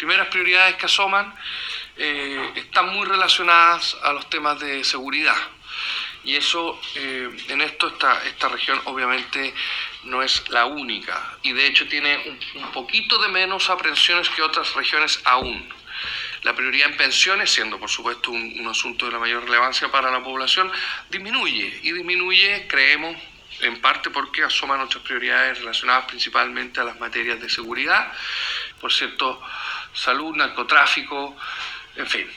primeras prioridades que asoman están muy relacionadas a los temas de seguridad. Y eso, en esto, esta región obviamente no es la única, y de hecho tiene un poquito de menos aprensiones que otras regiones aún. La prioridad en pensiones, siendo por supuesto un asunto de la mayor relevancia para la población, disminuye, creemos, en parte porque asoman otras prioridades relacionadas principalmente a las materias de seguridad, por cierto, salud, narcotráfico, en fin.